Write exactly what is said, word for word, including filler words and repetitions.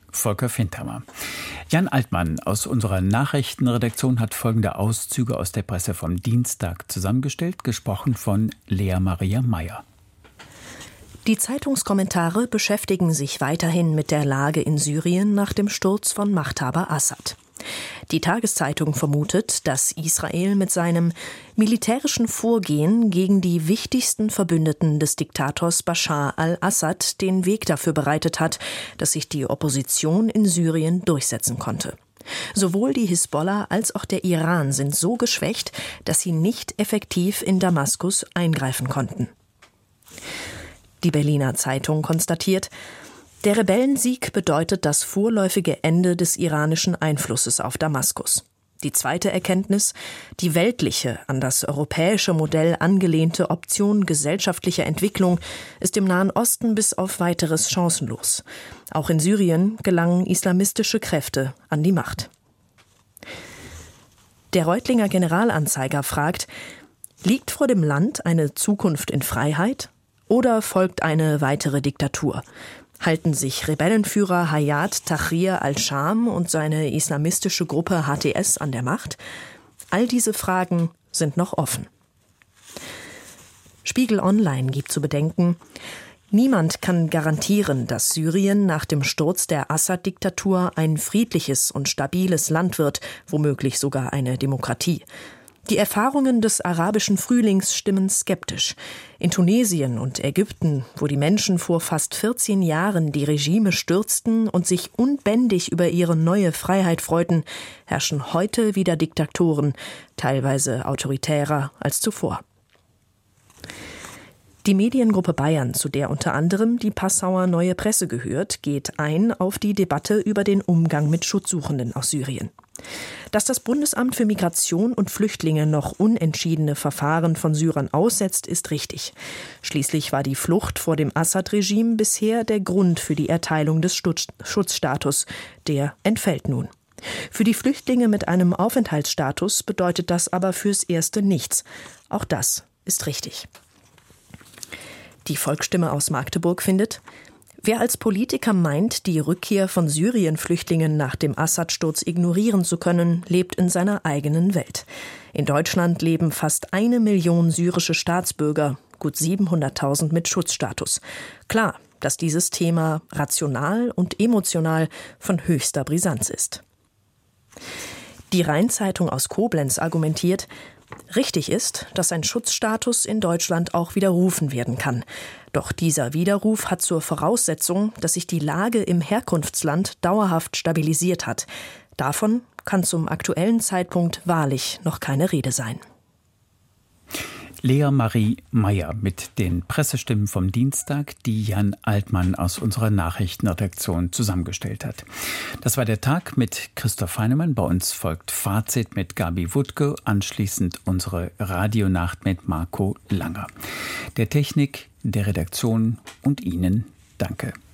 Volker Findhammer. Jan Altmann aus unserer Nachrichtenredaktion hat folgende Auszüge aus der Presse vom Dienstag zusammengestellt, gesprochen von Lea Maria Meyer. Die Zeitungskommentare beschäftigen sich weiterhin mit der Lage in Syrien nach dem Sturz von Machthaber Assad. Die Tageszeitung vermutet, dass Israel mit seinem militärischen Vorgehen gegen die wichtigsten Verbündeten des Diktators Bashar al-Assad den Weg dafür bereitet hat, dass sich die Opposition in Syrien durchsetzen konnte. Sowohl die Hisbollah als auch der Iran sind so geschwächt, dass sie nicht effektiv in Damaskus eingreifen konnten. Die Berliner Zeitung konstatiert, der Rebellensieg bedeutet das vorläufige Ende des iranischen Einflusses auf Damaskus. Die zweite Erkenntnis, die weltliche, an das europäische Modell angelehnte Option gesellschaftlicher Entwicklung ist im Nahen Osten bis auf Weiteres chancenlos. Auch in Syrien gelangen islamistische Kräfte an die Macht. Der Reutlinger Generalanzeiger fragt, liegt vor dem Land eine Zukunft in Freiheit oder folgt eine weitere Diktatur? Halten sich Rebellenführer Hayat Tahrir al-Sham und seine islamistische Gruppe H T S an der Macht? All diese Fragen sind noch offen. Spiegel Online gibt zu bedenken, niemand kann garantieren, dass Syrien nach dem Sturz der Assad-Diktatur ein friedliches und stabiles Land wird, womöglich sogar eine Demokratie. Die Erfahrungen des arabischen Frühlings stimmen skeptisch. In Tunesien und Ägypten, wo die Menschen vor fast vierzehn Jahren die Regime stürzten und sich unbändig über ihre neue Freiheit freuten, herrschen heute wieder Diktatoren, teilweise autoritärer als zuvor. Die Mediengruppe Bayern, zu der unter anderem die Passauer Neue Presse gehört, geht ein auf die Debatte über den Umgang mit Schutzsuchenden aus Syrien. Dass das Bundesamt für Migration und Flüchtlinge noch unentschiedene Verfahren von Syrern aussetzt, ist richtig. Schließlich war die Flucht vor dem Assad-Regime bisher der Grund für die Erteilung des Schutzstatus. Der entfällt nun. Für die Flüchtlinge mit einem Aufenthaltsstatus bedeutet das aber fürs Erste nichts. Auch das ist richtig. Die Volksstimme aus Magdeburg findet, wer als Politiker meint, die Rückkehr von Syrien-Flüchtlingen nach dem Assad-Sturz ignorieren zu können, lebt in seiner eigenen Welt. In Deutschland leben fast eine Million syrische Staatsbürger, gut siebenhunderttausend mit Schutzstatus. Klar, dass dieses Thema rational und emotional von höchster Brisanz ist. Die Rhein-Zeitung aus Koblenz argumentiert, richtig ist, dass ein Schutzstatus in Deutschland auch widerrufen werden kann. Doch dieser Widerruf hat zur Voraussetzung, dass sich die Lage im Herkunftsland dauerhaft stabilisiert hat. Davon kann zum aktuellen Zeitpunkt wahrlich noch keine Rede sein. Lea Marie Meyer mit den Pressestimmen vom Dienstag, die Jan Altmann aus unserer Nachrichtenredaktion zusammengestellt hat. Das war der Tag mit Christoph Heinemann. Bei uns folgt Fazit mit Gabi Wuttke, anschließend unsere Radionacht mit Marco Langer. Der Technik, der Redaktion und Ihnen danke.